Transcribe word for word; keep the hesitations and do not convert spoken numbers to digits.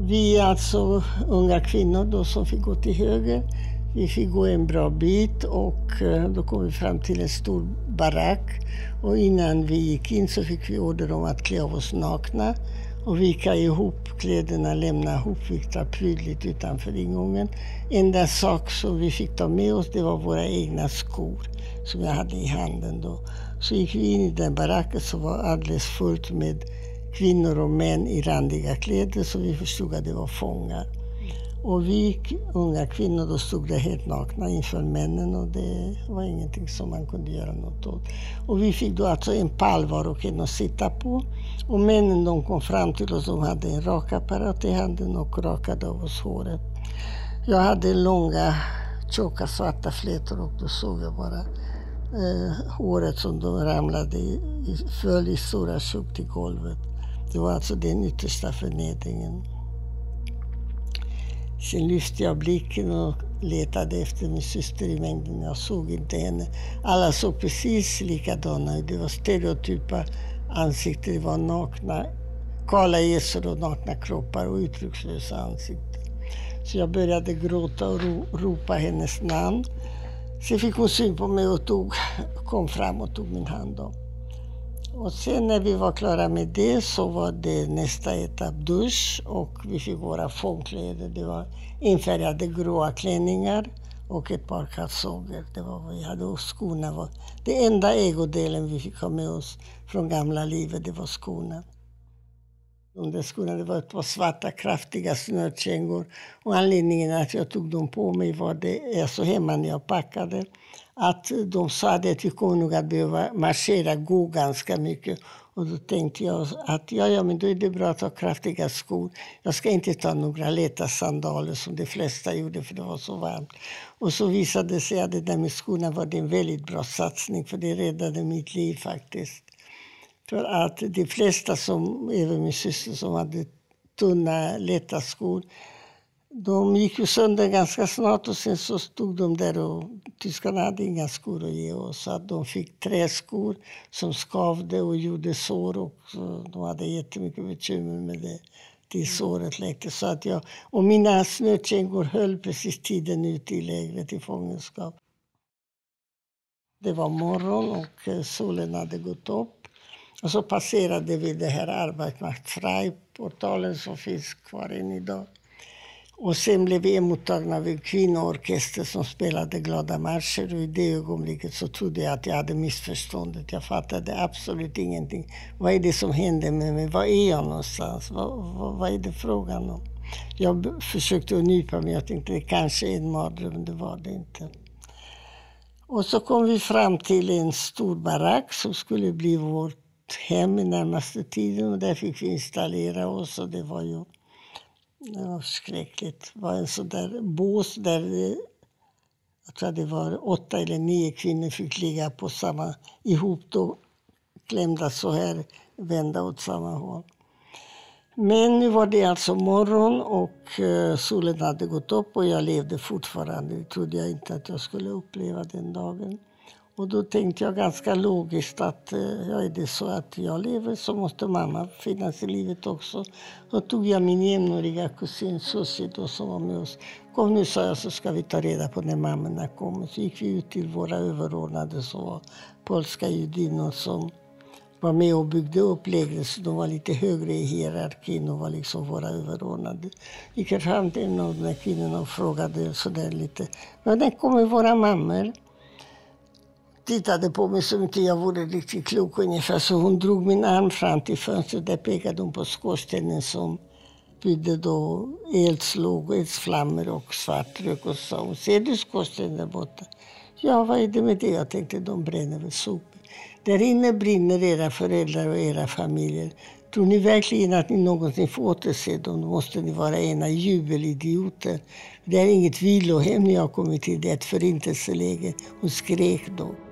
Vi är alltså unga kvinnor då som fick gå till höger. Vi fick gå en bra bit och då kom vi fram till en stor barack. Och innan vi gick in så fick vi order om att klä av oss nakna och vika ihop kläderna, lämna hopvikta prydligt utanför ingången. Enda sak som vi fick ta med oss, det var våra egna skor som jag hade i handen då. Så gick vi in i den baracken som var alldeles fullt med kvinnor och män i randiga kläder, så vi förstod att det var fångar. Och vi unga kvinnor då stod där helt nakna inför männen och det var ingenting som man kunde göra något åt. Och vi fick då alltså en pall var och en att sitta på. Och männen de kom fram till oss, de hade en rakapparat i handen och rakade av oss håret. Jag hade långa, tjocka svarta flätor och då såg jag bara eh, håret som då ramlade i, i, föll i stora tjock till golvet. Det var alltså den yttersta förnedringen. Sen lyfte jag blicken och letade efter min syster i mängden. Jag såg inte henne. Alla såg precis likadana ut. Det var stereotypa ansikten. Det var nakna, kala gässor och nakna kroppar och uttryckslösa ansikten. Så jag började gråta och ro, ropa hennes namn. Sen fick hon syn på mig och tog, kom fram och tog min hand om. Och sen när vi var klara med det så var det nästa etapp dusch och vi fick våra fångkläder. Det var infärgade gråa klänningar och ett par kalsonger. Det var vad vi hade och skorna var. Det enda ägodelen vi fick ha med oss från gamla livet, det var skorna. De där skorna, det var ett par svarta kraftiga snörkängor och anledningen att jag tog dem på mig var det, alltså hemma när jag packade, att de sa att vi kommer nog att behöva marschera, gå ganska mycket. Och då tänkte jag att ja, ja, men då är det bra att ha kraftiga skor. Jag ska inte ta några lätta sandaler som de flesta gjorde för det var så varmt. Och så visade det sig att det där med skorna var det en väldigt bra satsning för det räddade mitt liv faktiskt. För att de flesta, som även min syster som hade tunna, lätta skor, de gick ju sönder ganska snart och sen så stod de där och tyskarna hade inga skor att ge oss. Så att de fick träskor som skavde och gjorde sår och de hade jättemycket bekymmer med det. Det såret läkte. Så att jag, och mina snökängor höll precis tiden ute i lägret i fångenskap. Det var morgon och solen hade gått upp. Och så passerade vi det här Arbeitsmarkt-Frei-portalen som finns kvar än idag. Och sen blev vi emottagna av en kvinnoorkester som spelade glada marscher. Och i det ögonblicket så trodde jag att jag hade missförståndet. Jag fattade absolut ingenting. Vad är det som hände med mig? Var är jag någonstans? Vad, vad, vad är det frågan om? Jag försökte att nypa mig. Jag tänkte det kanske är en mardröm, men det var det inte. Och så kom vi fram till en stor barack som skulle bli vårt hem i närmaste tiden. Och där fick vi installera oss och det var ju... Det var skräckligt. Det var en sån där bås där det, jag tror det var åtta eller nio kvinnor fick ligga på samma, ihop då, klämda så här, vända åt samma håll. Men nu var det alltså morgon och uh, solen hade gått upp och jag levde fortfarande. Det trodde jag inte att jag skulle uppleva den dagen. Och då tänkte jag ganska logiskt att uh, ja, är det så att jag lever så måste mamma finnas i livet också. Då tog jag min jämnåriga kusin Susie då som var med oss. Kom nu, sa jag, så ska vi ta reda på när mammorna kommer. Så gick vi ut till våra överordnade som var polska judinnor som var med och byggde upp lägret. Så de var lite högre i hierarkin och var liksom våra överordnade. Gick jag fram till en av de här kvinnorna och frågade sådär lite. Men när kommer våra mammor? Tittade på mig som inte jag vore riktigt klok ungefär. Så hon drog min arm fram till fönstret. Där pekade hon på skorstenen som byggde då eldslåg, eldsflammor och svart rök. Och sa hon, ser du skorstenen där borta? Ja, vad är det med det? Jag tänkte, de bränner väl sopor. Där inne brinner era föräldrar och era familjer. Tror ni verkligen att ni någonsin får återse dem? Då måste ni vara ena jubelidioter. Det är inget vilohem ni har kommit till, det är ett förintelseläge. Hon skrek då.